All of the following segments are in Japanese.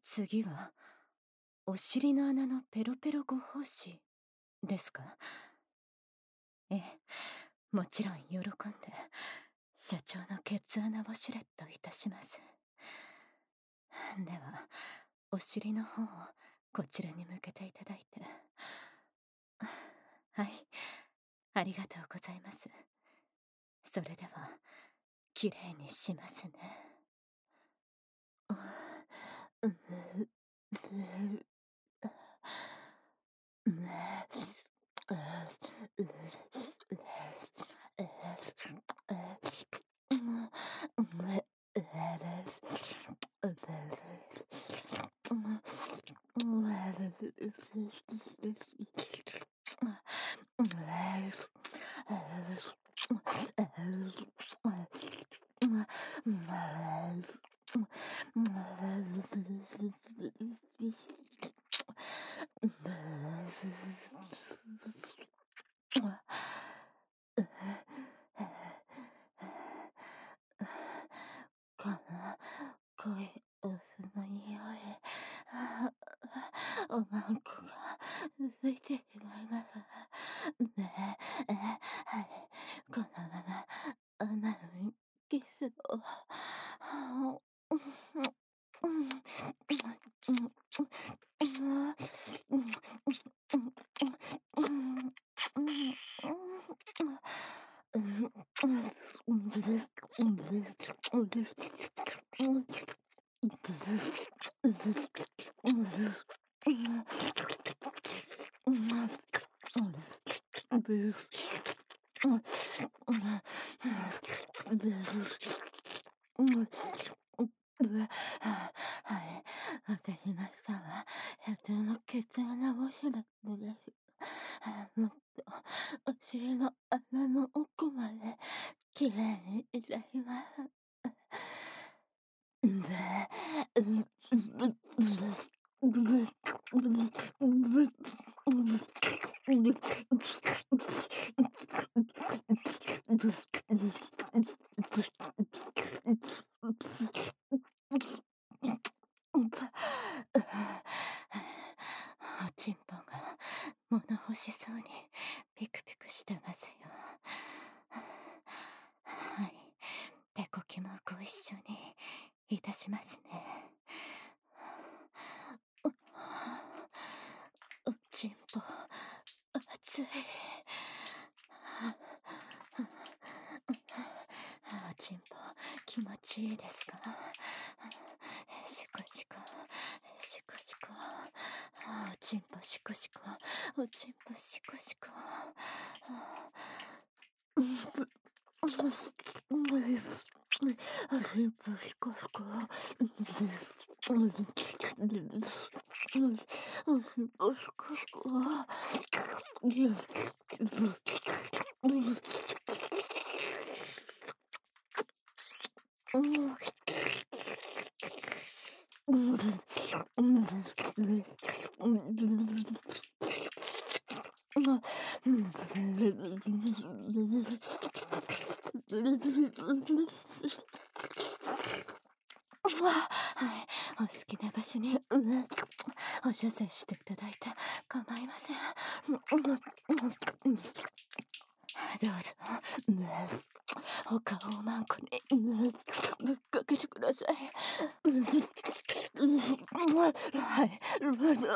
次は、お尻の穴のペロペロご奉仕ですか？ええ、もちろん喜んで、社長のケツ穴ウォシュレットいたします。では、お尻の方をこちらに向けていただいて。はい、ありがとうございます。それでは、きれいにしますね。この濃いお麩の匂い、おまんこが吹いてしまいます。はい、このまま穴にキスを。はい、私の舌は社長のケツ穴ウォシュレットです。もっとお尻の穴の奥まできれいにいたします。おちんぽが物欲しそうにピクピクしてますよ。はい、手こきもご一緒にいたしますね。おちんぽ熱い。おちんぽ気持ちいいですか？シコシコシコシコ。おちんぽシコシコ、おちんぽシコシコ。はい、お好きな場所にお射精していただいて構いません。どうぞ、お顔をマンコにぶっかけてください。はい、どうぞ。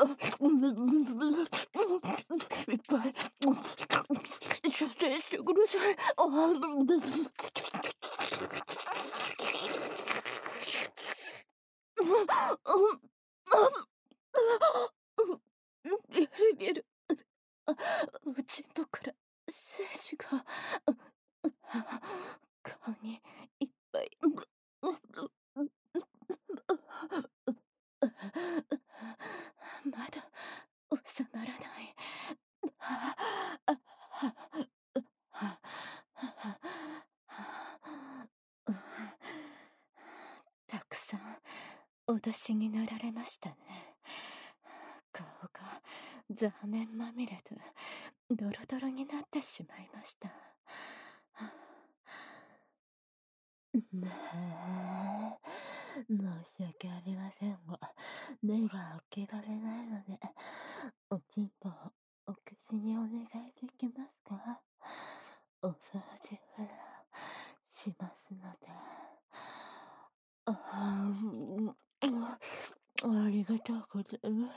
いっぱい射精してください。見える。おちんぽから精子が顔にいっぱい。まだ収まらない。たくさんお出しになられましたね。顔が座面まみれでドロドロになってしまいました。ねえ、申し訳ありませんが、 目が開けられないので、おちんぽをお消しにお願いできますか？お掃除はしますので。ありがとうございます。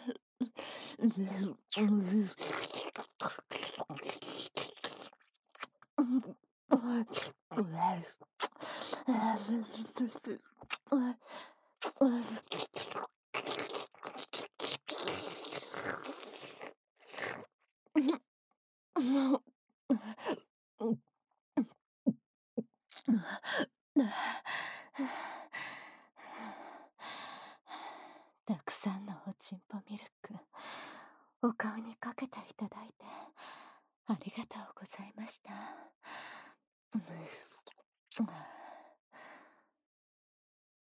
たくさんのおちんぽミルク、お顔にかけていただいて、ありがとうございました。